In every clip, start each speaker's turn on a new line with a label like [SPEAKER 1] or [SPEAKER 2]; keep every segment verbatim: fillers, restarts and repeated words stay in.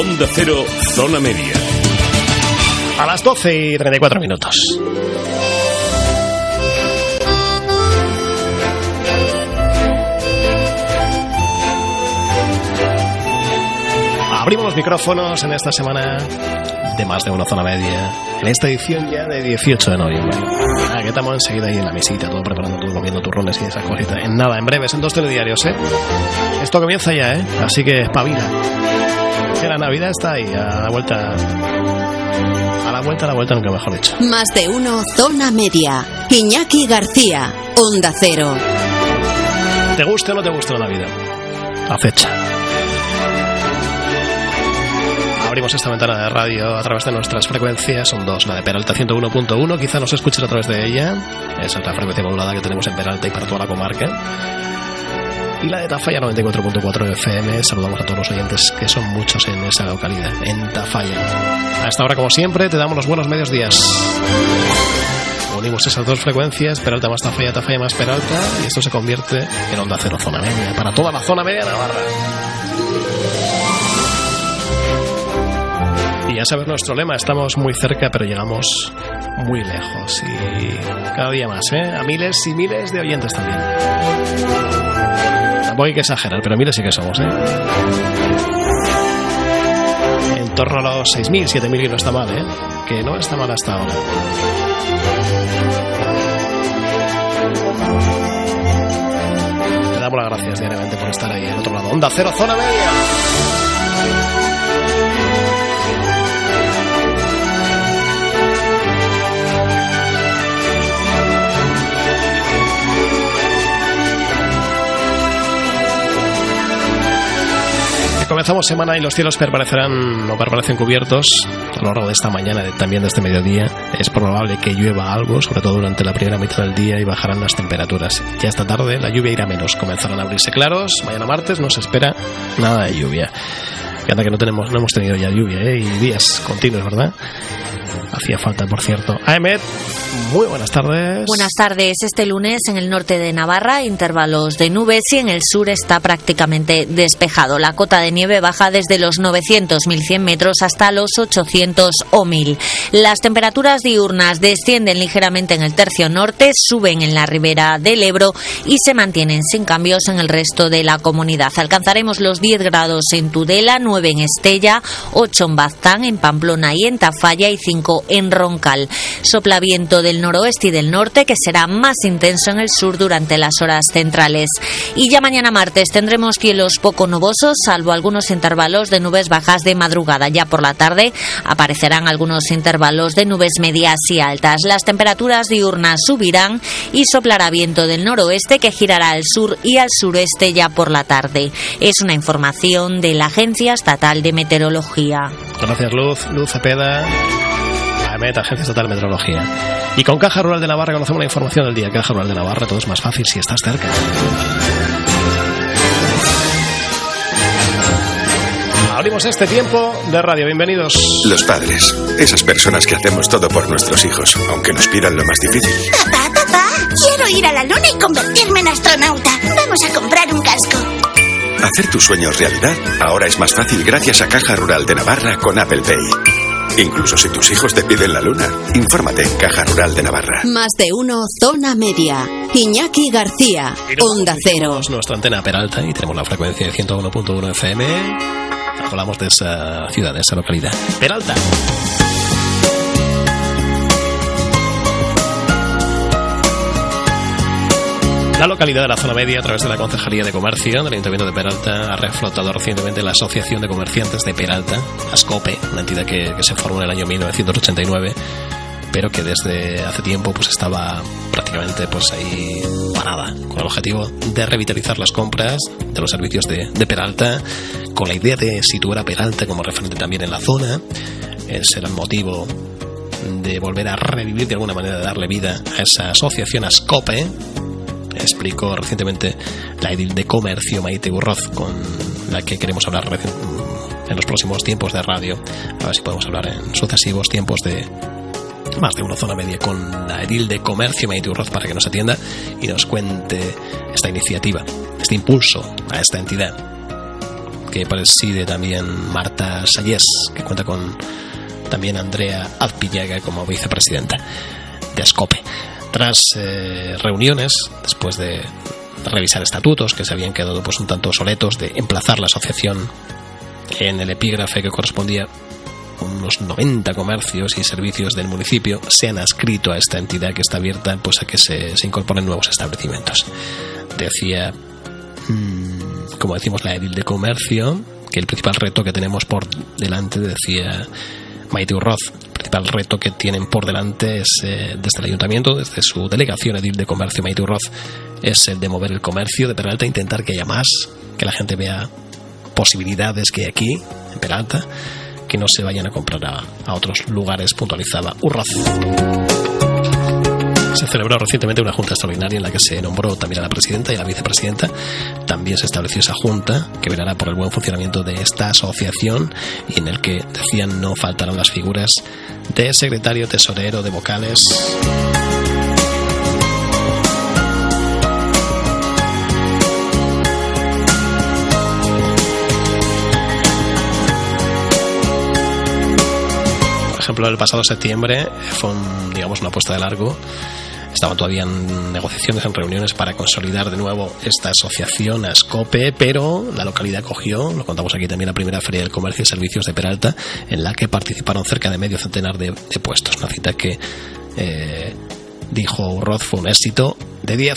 [SPEAKER 1] Onda Cero, Zona Media.
[SPEAKER 2] A las doce y treinta y cuatro minutos. Abrimos los micrófonos en esta semana de Más de Uno Zona Media, en esta edición ya de dieciocho de noviembre. Ah, que estamos enseguida ahí en la mesita, todo preparando, todo comiendo turrones y esas cositas. En nada, en breves, en dos telediarios, ¿eh? Esto comienza ya, ¿eh? Así que espabila. Que la Navidad está ahí, a la vuelta... A la vuelta, a la vuelta, nunca mejor dicho.
[SPEAKER 3] Más de Uno Zona Media. Iñaki García, Onda Cero.
[SPEAKER 2] ¿Te guste o no te guste la Navidad? La fecha. Abrimos esta ventana de radio a través de nuestras frecuencias. Son dos, la de Peralta ciento uno punto uno, quizá nos escuches a través de ella. Esa es la frecuencia modulada que tenemos en Peralta y para toda la comarca. Y la de Tafalla noventa y cuatro punto cuatro F M. Saludamos a todos los oyentes, que son muchos en esa localidad, en Tafalla. A esta hora, como siempre, te damos los buenos medios días. Unimos esas dos frecuencias, Peralta más Tafalla, Tafalla más Peralta, y esto se convierte en Onda Cero Zona Media, para toda la zona media de Navarra. Y ya sabes nuestro lema, estamos muy cerca pero llegamos muy lejos, y cada día más, ¿eh? A miles y miles de oyentes también. Tampoco hay que exagerar, pero miles sí que somos, ¿eh? En torno a los seis mil, siete mil, que no está mal, ¿eh? Que no está mal hasta ahora. Te damos las gracias diariamente por estar ahí al otro lado. Onda Cero Zona Media. Comenzamos semana y los cielos permanecerán o permanecen cubiertos a lo largo de esta mañana, de, también de este mediodía. Es probable que llueva algo, sobre todo durante la primera mitad del día, y bajarán las temperaturas. Ya esta tarde la lluvia irá menos, comenzarán a abrirse claros. Mañana martes no se espera nada de lluvia. Y anda que no tenemos, no hemos tenido ya lluvia, ¿eh? Y días continuos, ¿verdad? Hacía falta, por cierto. Ahmed, muy buenas tardes.
[SPEAKER 4] Buenas tardes. Este lunes en el norte de Navarra, intervalos de nubes, y en el sur está prácticamente despejado. La cota de nieve baja desde los novecientos, mil cien metros hasta los ochocientos o mil. Las temperaturas diurnas descienden ligeramente en el tercio norte, suben en la ribera del Ebro y se mantienen sin cambios en el resto de la comunidad. Alcanzaremos los diez grados en Tudela, nueve en Estella, ocho en Baztán, en Pamplona y en Tafalla y cinco en Roncal. Sopla viento del noroeste y del norte, que será más intenso en el sur durante las horas centrales. Y ya mañana martes tendremos cielos poco nubosos, salvo algunos intervalos de nubes bajas de madrugada. Ya por la tarde aparecerán algunos intervalos de nubes medias y altas. Las temperaturas diurnas subirán y soplará viento del noroeste, que girará al sur y al sureste ya por la tarde. Es una información de la Agencia Estatal de Meteorología.
[SPEAKER 2] Gracias, Luz. Luz Cepeda. Meta, Agencia Estatal de Meteorología. Y con Caja Rural de Navarra conocemos la información del día. Caja Rural de Navarra, todo es más fácil si estás cerca. Abrimos este tiempo de radio. Bienvenidos.
[SPEAKER 5] Los padres, esas personas que hacemos todo por nuestros hijos, aunque nos pidan lo más difícil.
[SPEAKER 6] Papá, papá, quiero ir a la luna y convertirme en astronauta. Vamos a comprar un casco.
[SPEAKER 5] Hacer tus sueños realidad ahora es más fácil gracias a Caja Rural de Navarra con Apple Pay. Incluso si tus hijos te piden la luna, infórmate en Caja Rural de Navarra.
[SPEAKER 3] Más de Uno Zona Media. Iñaki García, Onda Cero.
[SPEAKER 2] Nuestra antena Peralta y tenemos la frecuencia de ciento uno punto uno F M. Hablamos de esa ciudad, de esa localidad. Peralta. La localidad de la Zona Media, a través de la Concejalía de Comercio del Ayuntamiento de Peralta, ha reflotado recientemente la Asociación de Comerciantes de Peralta, ASCOPE, una entidad que, que se formó en el año mil novecientos ochenta y nueve, pero que desde hace tiempo pues estaba prácticamente pues ahí parada, con el objetivo de revitalizar las compras de los servicios de, de Peralta, con la idea de situar a Peralta como referente también en la zona. Ese era el motivo de volver a revivir de alguna manera, de darle vida a esa asociación ASCOPE. Explicó recientemente la edil de Comercio, Maite Burroz, con la que queremos hablar en los próximos tiempos de radio. A ver si podemos hablar en sucesivos tiempos de Más de Uno Zona Media con la edil de Comercio, Maite Burroz, para que nos atienda y nos cuente esta iniciativa, este impulso a esta entidad que preside también Marta Sayés, que cuenta con también Andrea Azpillaga como vicepresidenta de ASCOPE. Tras eh, reuniones, después de revisar estatutos que se habían quedado pues un tanto obsoletos, de emplazar la asociación en el epígrafe que correspondía a unos noventa comercios y servicios del municipio, se han adscrito a esta entidad que está abierta pues a que se, se incorporen nuevos establecimientos. Decía, mmm, como decimos, la edil de comercio, que el principal reto que tenemos por delante, decía Maite Urroz, el principal reto que tienen por delante es eh, desde el ayuntamiento, desde su delegación edil de comercio Maite Urroz, es el de mover el comercio de Peralta, intentar que haya más, que la gente vea posibilidades que hay aquí en Peralta, que no se vayan a comprar a, a otros lugares, puntualizaba Urroz. Se celebró recientemente una junta extraordinaria en la que se nombró también a la presidenta y a la vicepresidenta. También se estableció esa junta que velará por el buen funcionamiento de esta asociación, y en el que decían no faltarán las figuras de secretario, tesorero, de vocales. Por ejemplo, el pasado septiembre fue un, digamos, una apuesta de largo. Estaban todavía en negociaciones, en reuniones para consolidar de nuevo esta asociación ASCOPE, pero la localidad cogió, lo contamos aquí también, la primera Feria del Comercio y Servicios de Peralta, en la que participaron cerca de medio centenar de, de puestos. Una cita que, eh, dijo Urroz, fue un éxito de diez.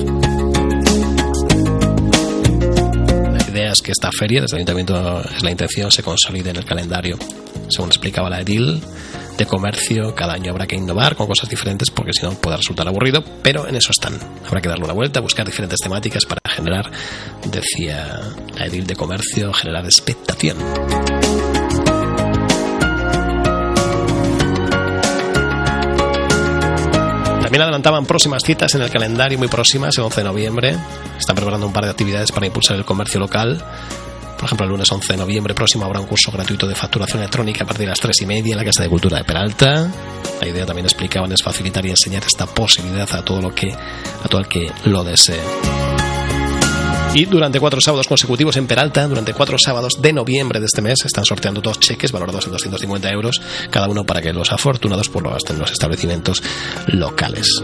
[SPEAKER 2] La idea es que esta feria, desde el Ayuntamiento, es la intención, se consolide en el calendario. Según explicaba la edil de comercio, cada año habrá que innovar con cosas diferentes, porque si no puede resultar aburrido, pero en eso están. Habrá que darle una vuelta, buscar diferentes temáticas para generar, decía la edil de comercio, generar expectación. También adelantaban próximas citas en el calendario, muy próximas, el once de noviembre. Están preparando un par de actividades para impulsar el comercio local. Por ejemplo, el lunes once de noviembre próximo habrá un curso gratuito de facturación electrónica a partir de las tres y media en la Casa de Cultura de Peralta. La idea, también explicaban, es facilitar y enseñar esta posibilidad a todo lo que, a todo el que lo desee. Y durante cuatro sábados consecutivos en Peralta, durante cuatro sábados de noviembre de este mes, están sorteando dos cheques valorados en doscientos cincuenta euros cada uno, para que los afortunados pues lo gasten en los establecimientos locales.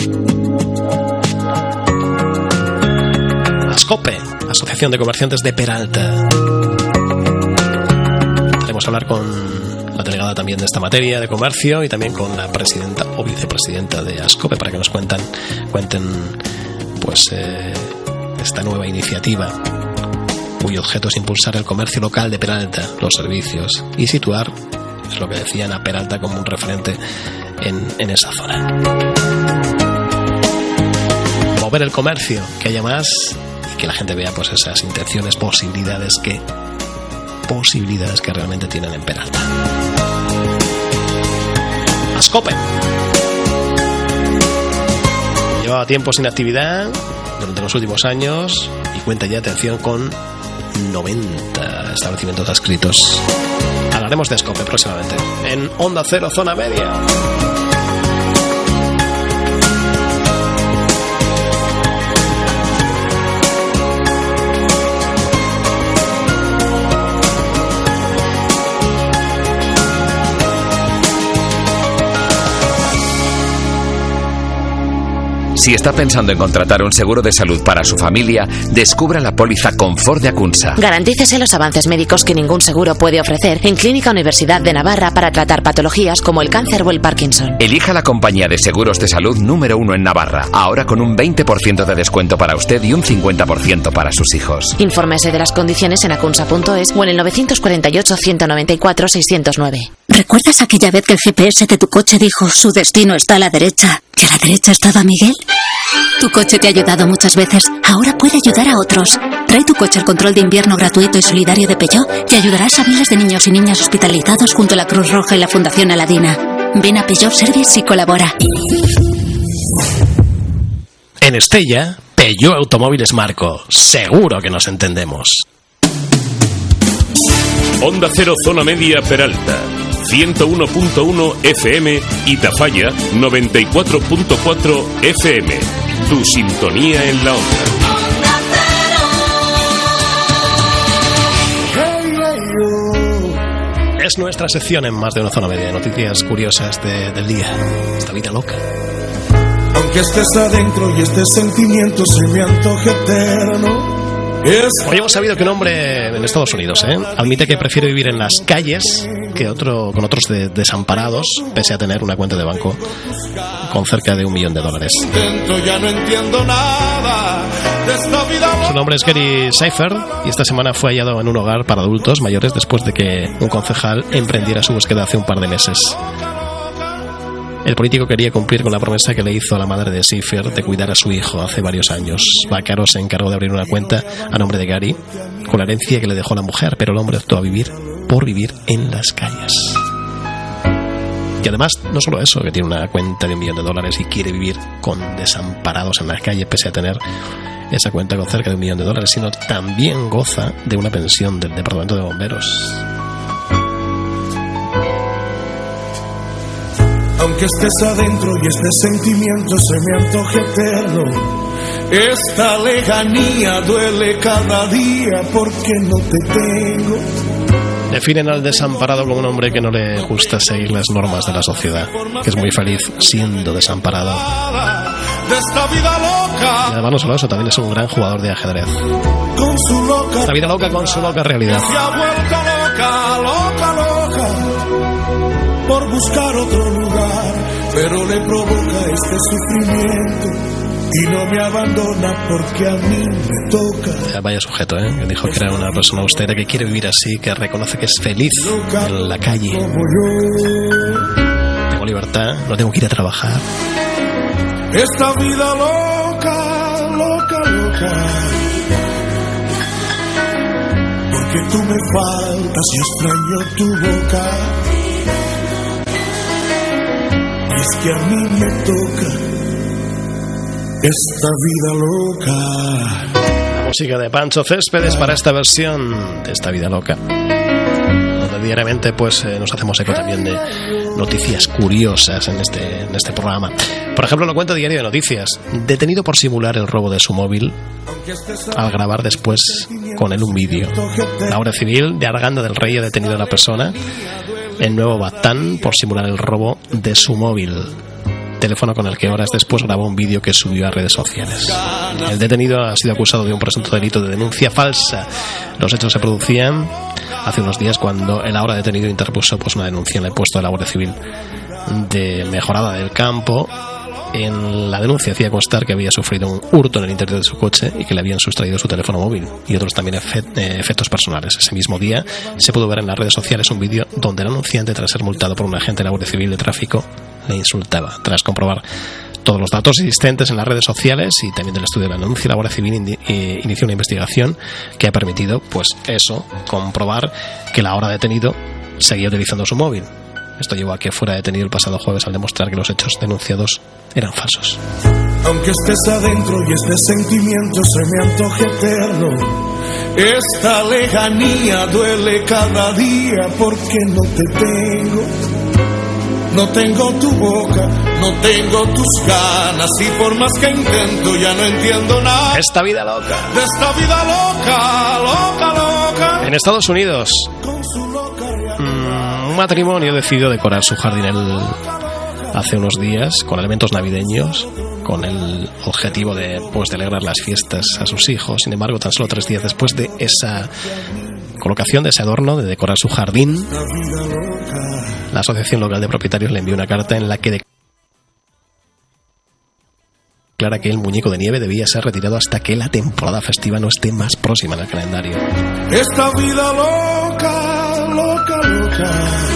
[SPEAKER 2] ASCOPE, Asociación de Comerciantes de Peralta. Queremos hablar con la delegada también de esta materia de comercio y también con la presidenta o vicepresidenta de ASCOPE, para que nos cuentan, cuenten pues eh, esta nueva iniciativa, cuyo objeto es impulsar el comercio local de Peralta, los servicios, y situar, es lo que decían, a Peralta como un referente en, en esa zona. Mover el comercio, que haya más, que la gente vea pues esas intenciones, posibilidades que posibilidades que realmente tienen en Peralta. ASCOPE llevaba tiempo sin actividad durante los últimos años y cuenta ya, atención, con noventa establecimientos adscritos. Hablaremos de ASCOPE próximamente en Onda Cero Zona Media.
[SPEAKER 7] Si está pensando en contratar un seguro de salud para su familia, descubra la póliza Confort de Acunsa.
[SPEAKER 8] Garantícese los avances médicos que ningún seguro puede ofrecer en Clínica Universidad de Navarra para tratar patologías como el cáncer o el Parkinson.
[SPEAKER 7] Elija la compañía de seguros de salud número uno en Navarra, ahora con un veinte por ciento de descuento para usted y un cincuenta por ciento para sus hijos.
[SPEAKER 8] Infórmese de las condiciones en acunsa punto es o en el nueve cuatro ocho, ciento noventa y cuatro, seiscientos nueve.
[SPEAKER 9] ¿Recuerdas aquella vez que el G P S de tu coche dijo su destino está a la derecha? ¿Que a la derecha estaba Miguel? Tu coche te ha ayudado muchas veces, ahora puede ayudar a otros. Trae tu coche al control de invierno gratuito y solidario de Peugeot y ayudarás a miles de niños y niñas hospitalizados junto a la Cruz Roja y la Fundación Aladina. Ven a Peugeot Service y colabora.
[SPEAKER 2] En Estella, Peugeot Automóviles Marco. Seguro que nos entendemos.
[SPEAKER 1] Onda Cero Zona Media Peralta, ciento uno punto uno F M y Tafalla noventa y cuatro punto cuatro F M. Tu sintonía en la onda.
[SPEAKER 2] Es nuestra sección en Más de una Zona Media de noticias curiosas de, del día. Esta vida loca.
[SPEAKER 10] Aunque estés adentro y este sentimiento se me antoje eterno. Es...
[SPEAKER 2] Hoy hemos sabido que un hombre en Estados Unidos ¿eh? admite que prefiere vivir en las calles que otro, con otros de, desamparados, pese a tener una cuenta de banco con cerca de un millón de dólares.
[SPEAKER 10] Ya no entiendo nada de esta vida.
[SPEAKER 2] Su nombre es Gary Seifer y esta semana fue hallado en un hogar para adultos mayores después de que un concejal emprendiera su búsqueda hace un par de meses. El político quería cumplir con la promesa que le hizo a la madre de Seifer de cuidar a su hijo hace varios años. Vaccaro se encargó de abrir una cuenta a nombre de Gary con la herencia que le dejó la mujer, pero el hombre optó a vivir por vivir en las calles. Y además, no solo eso, que tiene una cuenta de un millón de dólares y quiere vivir con desamparados en las calles pese a tener esa cuenta con cerca de un millón de dólares, sino también goza de una pensión del Departamento de Bomberos.
[SPEAKER 10] Aunque estés adentro y este sentimiento se me antoje eterno, esta lejanía duele cada día porque no te tengo.
[SPEAKER 2] Definen al desamparado como un hombre que no le gusta seguir las normas de la sociedad, que es muy feliz siendo desamparado.
[SPEAKER 10] De esta vida loca.
[SPEAKER 2] Y además no solo eso, también es un gran jugador de ajedrez.
[SPEAKER 10] Con su loca.
[SPEAKER 2] La vida loca con su loca realidad.
[SPEAKER 10] Se ha vuelto loca, loca, loca, por buscar otro lugar, pero le provoca este sufrimiento y no me abandona porque a mí me toca.
[SPEAKER 2] Vaya sujeto, ¿eh? Que dijo que era una persona austera que quiere vivir así, que reconoce que es feliz en la calle. Tengo libertad, no tengo que ir a trabajar.
[SPEAKER 10] Esta vida loca, loca, loca, porque tú me faltas y extraño tu boca. Y es que a mí me toca esta vida loca.
[SPEAKER 2] La música de Pancho Céspedes para esta versión de esta vida loca, donde diariamente pues eh, nos hacemos eco también de noticias curiosas en este, en este programa. Por ejemplo, lo cuento Diario de Noticias. Detenido por simular el robo de su móvil al grabar después con él un vídeo. La Guardia Civil de Arganda del Rey ha detenido a la persona en Nuevo Batán por simular el robo de su móvil, teléfono con el que horas después grabó un vídeo que subió a redes sociales. El detenido ha sido acusado de un presunto delito de denuncia falsa. Los hechos se producían hace unos días cuando el ahora detenido interpuso pues una denuncia en el puesto de la Guardia Civil de Mejorada del Campo. En la denuncia hacía constar que había sufrido un hurto en el interior de su coche y que le habían sustraído su teléfono móvil y otros también efect- eh, efectos personales. Ese mismo día se pudo ver en las redes sociales un vídeo donde el anunciante, tras ser multado por un agente de la Guardia Civil de Tráfico, le insultaba. Tras comprobar todos los datos existentes en las redes sociales y también del estudio del anuncio, la Guardia Civil indi- eh, inició una investigación que ha permitido, pues eso, comprobar que el ahora detenido seguía utilizando su móvil. Esto llevó a que fuera detenido el pasado jueves al demostrar que los hechos denunciados eran falsos.
[SPEAKER 10] Aunque estés adentro y este sentimiento se me antoje eterno, esta lejanía duele cada día porque no te tengo. No tengo tu boca, no tengo tus ganas y por más que intento ya no entiendo nada.
[SPEAKER 2] Esta vida loca.
[SPEAKER 10] De esta vida loca, loca, loca.
[SPEAKER 2] En Estados Unidos, un matrimonio decidió decorar su jardín el, hace unos días con elementos navideños, con el objetivo de, pues, de alegrar las fiestas a sus hijos. Sin embargo, tan solo tres días después de esa colocación, de ese adorno, de decorar su jardín, la Asociación Local de Propietarios le envió una carta en la que declara que el muñeco de nieve debía ser retirado hasta que la temporada festiva no esté más próxima en el calendario.
[SPEAKER 10] Esta vida loca, loca, loca.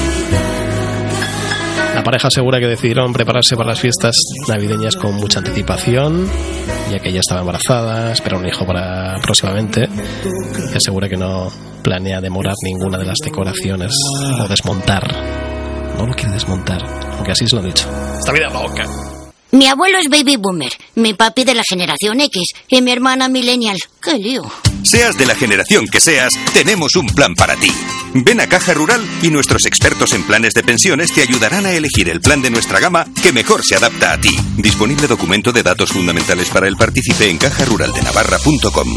[SPEAKER 2] La pareja asegura que decidieron prepararse para las fiestas navideñas con mucha anticipación, ya que ella estaba embarazada, espera un hijo para próximamente, y asegura que no planea demorar ninguna de las decoraciones o desmontar. No lo quiere desmontar, aunque así se lo han dicho. Esta vida loca.
[SPEAKER 6] Mi abuelo es baby boomer, mi papi de la generación X y mi hermana millennial. ¡Qué lío!
[SPEAKER 5] Seas de la generación que seas, tenemos un plan para ti. Ven a Caja Rural y nuestros expertos en planes de pensiones te ayudarán a elegir el plan de nuestra gama que mejor se adapta a ti. Disponible documento de datos fundamentales para el partícipe en caja rural de navarra punto com.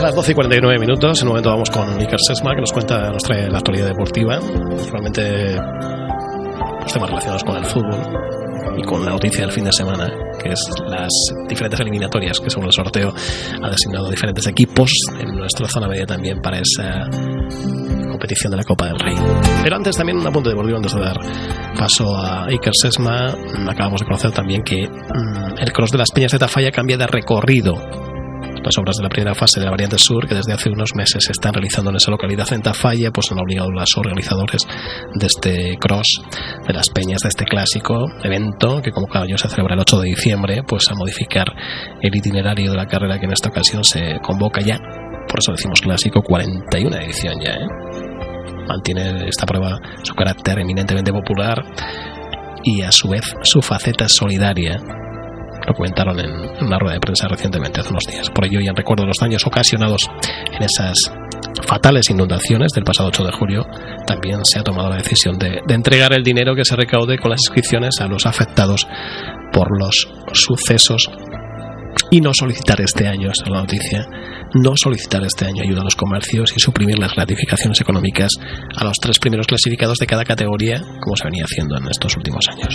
[SPEAKER 2] las doce y cuarenta y nueve minutos. En un momento vamos con Iker Sesma, que nos cuenta, nos trae la actualidad deportiva, realmente los temas relacionados con el fútbol y con la noticia del fin de semana, que es las diferentes eliminatorias que según el sorteo ha designado diferentes equipos en nuestra zona media también para esa competición de la Copa del Rey. Pero antes también un apunte deportivo antes de dar paso a Iker Sesma. Acabamos de conocer también que mmm, el Cross de las Peñas de Tafalla cambia de recorrido. Las obras de la primera fase de la variante sur, que desde hace unos meses se están realizando en esa localidad en Tafalla, pues han obligado a los organizadores de este cross de las Peñas, de este clásico evento, que como cada año se celebra el ocho de diciembre, pues a modificar el itinerario de la carrera, que en esta ocasión se convoca ya, por eso decimos clásico, cuarenta y una edición ya, ¿eh? Mantiene esta prueba su carácter eminentemente popular y a su vez su faceta solidaria. Lo comentaron en una rueda de prensa recientemente, hace unos días. Por ello, y en recuerdo de los daños ocasionados en esas fatales inundaciones del pasado ocho de julio, también se ha tomado la decisión de, de entregar el dinero que se recaude con las inscripciones a los afectados por los sucesos y no solicitar este año, esta es la noticia, no solicitar este año ayuda a los comercios y suprimir las gratificaciones económicas a los tres primeros clasificados de cada categoría, como se venía haciendo en estos últimos años.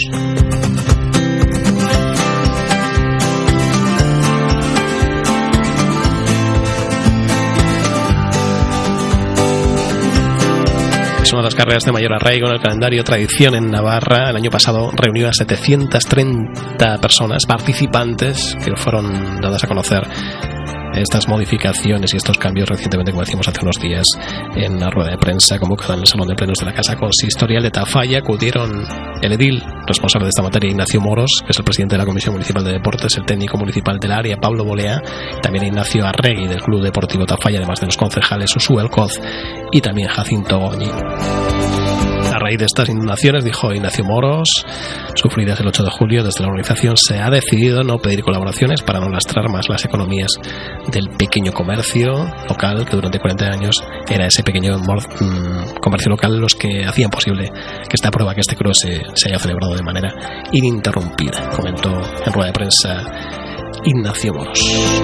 [SPEAKER 2] Es una de las carreras de mayor arraigo en el calendario tradición en Navarra. El año pasado reunió a setecientas treinta personas participantes que fueron dadas a conocer estas modificaciones y estos cambios recientemente, como decíamos hace unos días, en la rueda de prensa convocada en el Salón de Plenos de la Casa Consistorial de Tafalla. Acudieron el edil responsable de esta materia, Ignacio Moros, que es el presidente de la Comisión Municipal de Deportes, el técnico municipal del área, Pablo Bolea, también Ignacio Arregui del Club Deportivo Tafalla, además de los concejales Usu Elcoz y también Jacinto Goñi. A raíz de estas inundaciones, dijo Ignacio Moros, sufridas el ocho de julio, desde la organización se ha decidido no pedir colaboraciones para no lastrar más las economías del pequeño comercio local, que durante cuarenta años era ese pequeño mmm, comercio local los que hacían posible que esta prueba, que este cross se, se haya celebrado de manera ininterrumpida, comentó en rueda de prensa Ignacio Moros.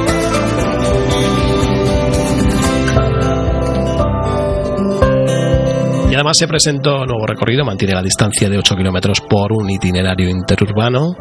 [SPEAKER 2] Y además se presentó nuevo recorrido, mantiene la distancia de ocho kilómetros por un itinerario interurbano.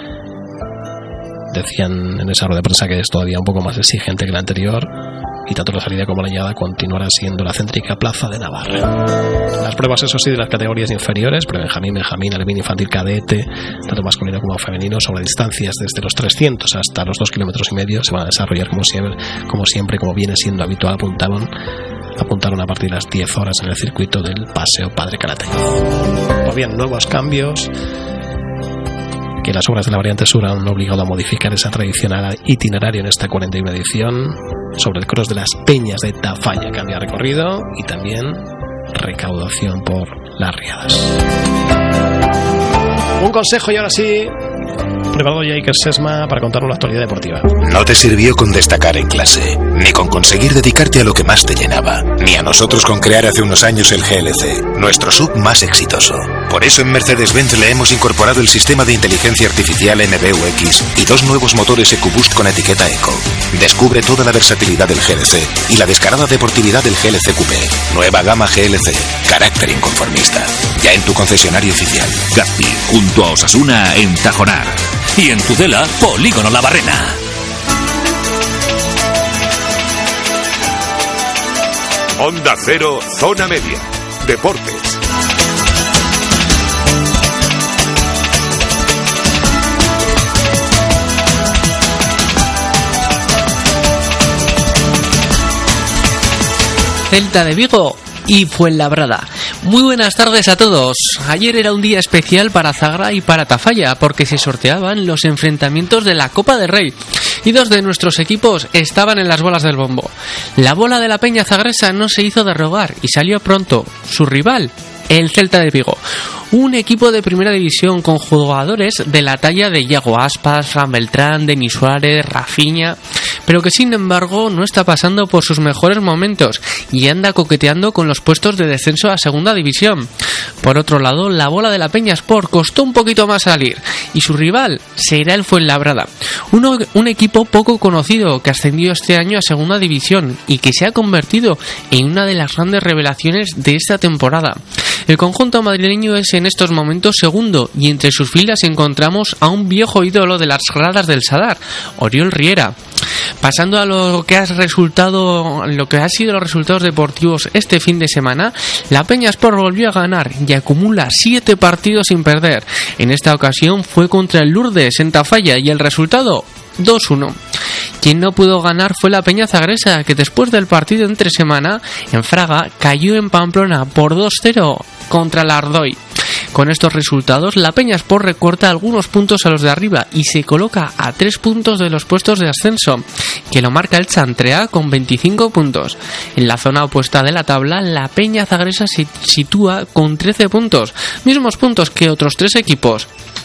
[SPEAKER 2] Decían en esa rueda de prensa que es todavía un poco más exigente que la anterior, y tanto la salida como la llegada continuará siendo la céntrica Plaza de Navarra. Las pruebas, eso sí, de las categorías inferiores, pre-benjamín, benjamín, alevín, infantil, cadete, tanto masculino como femenino, sobre distancias desde los trescientos hasta los dos kilómetros y medio, se van a desarrollar como siempre, como siempre, como viene siendo habitual, apuntaban apuntaron a partir de las diez horas en el circuito del Paseo Padre Calatayud. Pues bien, nuevos cambios, que las obras de la variante sur han obligado a modificar esa tradicional itinerario en esta cuarenta y una edición sobre el cross de las Peñas de Tafalla. Cambia recorrido y también recaudación por las riadas. Un consejo y ahora sí, preparado ya Iker Sesma para contarnos la actualidad deportiva.
[SPEAKER 11] No te sirvió con destacar en clase, ni con conseguir dedicarte a lo que más te llenaba, ni a nosotros con crear hace unos años el G L C, nuestro sub más exitoso. Por eso en Mercedes-Benz le hemos incorporado el sistema de inteligencia artificial M B U X y dos nuevos motores EcoBoost con etiqueta Eco. Descubre toda la versatilidad del G L C y la descarada deportividad del G L C Coupé. Nueva gama G L C, carácter inconformista. Ya en tu concesionario oficial.
[SPEAKER 12] Gazpi, junto a Osasuna en Tajonar. Y en Tudela, Polígono La Barrena.
[SPEAKER 1] Onda Cero, Zona Media. Deportes.
[SPEAKER 13] Celta de Vigo y Fuenlabrada. Muy buenas tardes a todos. Ayer era un día especial para Zagra y para Tafalla porque se sorteaban los enfrentamientos de la Copa del Rey y dos de nuestros equipos estaban en las bolas del bombo. La bola de la Peña Zagresa no se hizo de rogar y salió pronto su rival, el Celta de Vigo. Un equipo de primera división con jugadores de la talla de Iago Aspas, Fran Beltrán, Denis Suárez, Rafinha, pero que sin embargo no está pasando por sus mejores momentos y anda coqueteando con los puestos de descenso a segunda división. Por otro lado, la bola de la Peña Sport costó un poquito más salir y su rival será el Fuenlabrada, Uno, un equipo poco conocido que ascendió este año a segunda división y que se ha convertido en una de las grandes revelaciones de esta temporada. El conjunto madrileño es en estos momentos segundo y entre sus filas encontramos a un viejo ídolo de las gradas del Sadar, Oriol Riera. Pasando a lo que ha resultado, lo que han sido los resultados deportivos este fin de semana, la Peña Sport volvió a ganar y acumula siete partidos sin perder. En esta ocasión fue contra el Lourdes en Tafalla y el resultado dos uno. Quien no pudo ganar fue la Peña Zagresa, que después del partido entre semana en Fraga cayó en Pamplona por dos cero contra el Ardoy. Con estos resultados, la Peña Sport recorta algunos puntos a los de arriba y se coloca a tres puntos de los puestos de ascenso, que lo marca el Chantrea con veinticinco puntos. En la zona opuesta de la tabla, la Peña Zagresa se sitúa con trece puntos, mismos puntos que otros tres equipos.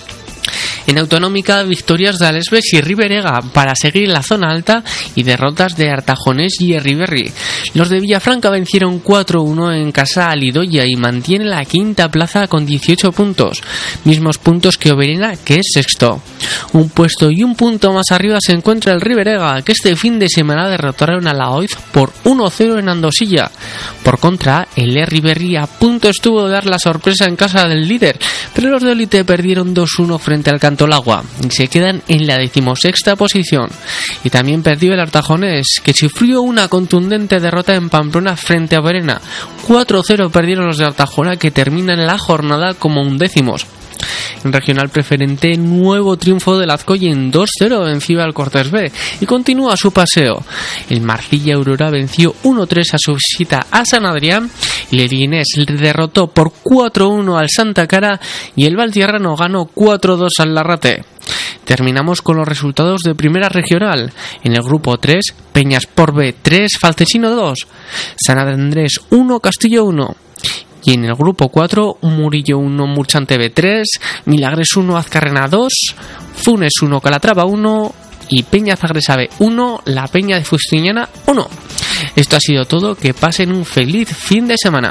[SPEAKER 13] En autonómica, victorias de Alesbes y Riberega para seguir en la zona alta y derrotas de Artajonés y Erriberri. Los de Villafranca vencieron cuatro uno en casa a Lidoya y mantienen la quinta plaza con dieciocho puntos, mismos puntos que Oberena, que es sexto. Un puesto y un punto más arriba se encuentra el Riberega, que este fin de semana derrotaron a la Oiz por uno cero en Andosilla. Por contra, el Erriberri a punto estuvo de dar la sorpresa en casa del líder, pero los de Olite perdieron dos uno frente al Cantolagua y se quedan en la decimosexta posición. Y también perdió el Artajonés, que sufrió una contundente derrota en Pamplona frente a Oberena. cuatro cero perdieron los de Artajona, que terminan la jornada como undécimos. En regional preferente, nuevo triunfo del Azcoy en dos cero venció al Cortés B y continúa su paseo. El Marcilla Aurora venció uno tres a su visita a San Adrián y el Guinés derrotó por cuatro uno al Santa Cara y el Valtierrano ganó cuatro dos al Larrate. Terminamos con los resultados de primera regional. En el grupo tres, Peña Sport B tres, Falcesino dos, San Andrés uno, Castillo uno. Y en el grupo cuatro, Murillo uno, Murchante B tres, Milagres uno, Azcarrena dos, Funes uno, Calatrava uno y Peña Zagresa B uno, La Peña de Fustiñana uno. Esto ha sido todo, que pasen un feliz fin de semana.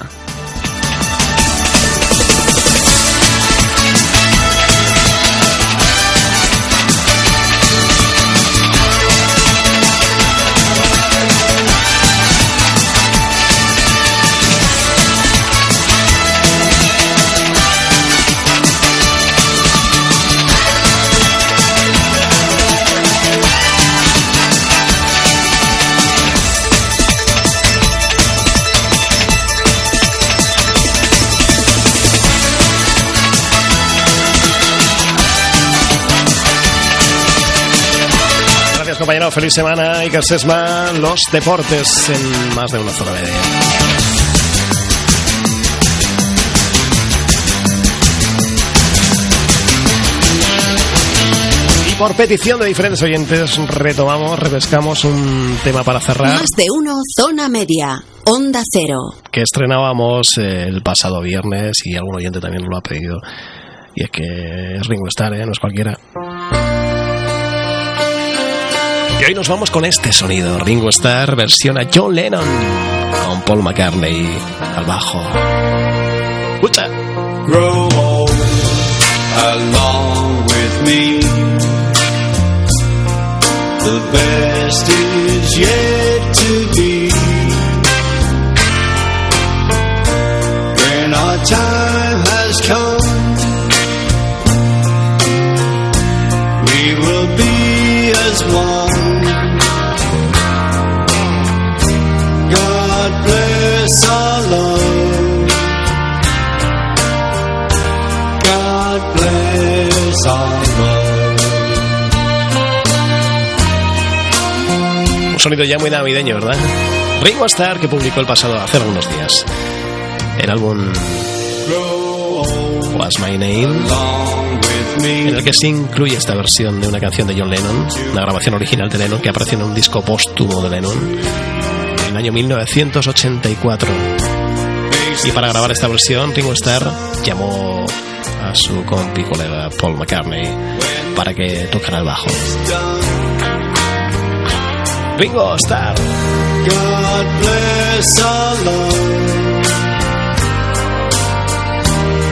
[SPEAKER 2] Compañero, feliz semana y que sesma los deportes en más de una zona media. Y por petición de diferentes oyentes retomamos, repescamos un tema para cerrar.
[SPEAKER 3] Más de uno, zona media, Onda Cero.
[SPEAKER 2] Que estrenábamos el pasado viernes y algún oyente también lo ha pedido. Y es que es Ringo Starr, ¿eh? No es cualquiera. Y hoy nos vamos con este sonido. Ringo Starr versión a John Lennon con Paul McCartney al bajo. Escucha.
[SPEAKER 14] Grow old along with me. The best is yet to be. When our time has come, we will be as one. God bless our love. God bless our love.
[SPEAKER 2] Un sonido ya muy navideño, ¿verdad? Ringo Starr, que publicó el pasado hace algunos días el álbum What's My Name, en el que se incluye esta versión de una canción de John Lennon, una grabación original de Lennon que apareció en un disco póstumo de Lennon en el año mil novecientos ochenta y cuatro. Y para grabar esta versión, Ringo Starr llamó a su compi colega Paul McCartney para que tocara el bajo. Ringo Starr.
[SPEAKER 14] God bless our love.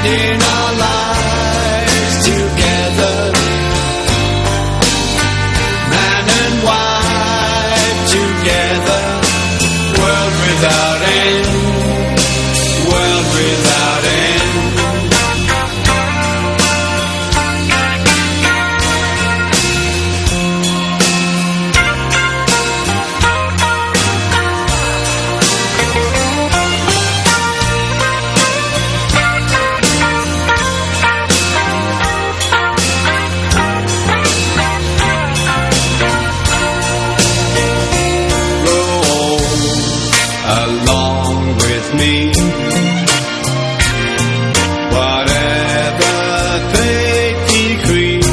[SPEAKER 14] spending our lives together, man and wife together, world without end, world without end. Along with me, whatever fate decrees,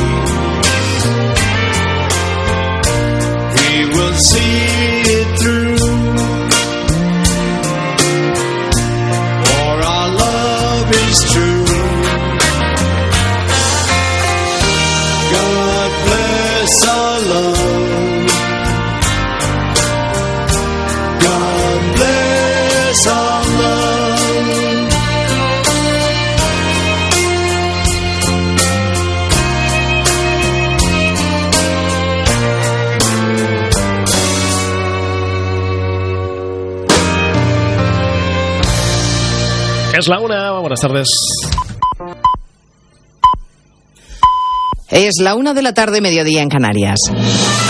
[SPEAKER 14] we will see it through, for our love is true. God bless our love, God bless our love.
[SPEAKER 2] Es la una, buenas tardes.
[SPEAKER 15] Es la una de la tarde, mediodía en Canarias.